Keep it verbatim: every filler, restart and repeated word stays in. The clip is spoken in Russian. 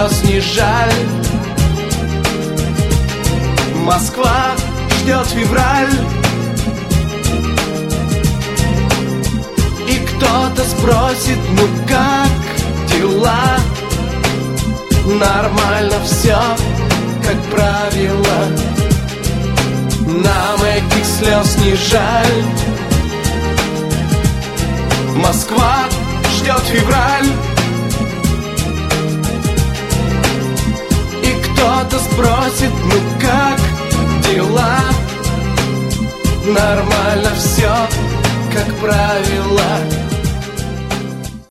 слез не жаль. Москва ждет февраль, и кто-то спросит: ну как дела? Нормально все, как правило. Нам этих слез не жаль. Москва ждет февраль, и кто-то спросит: ну как дела? Нормально все, как правило.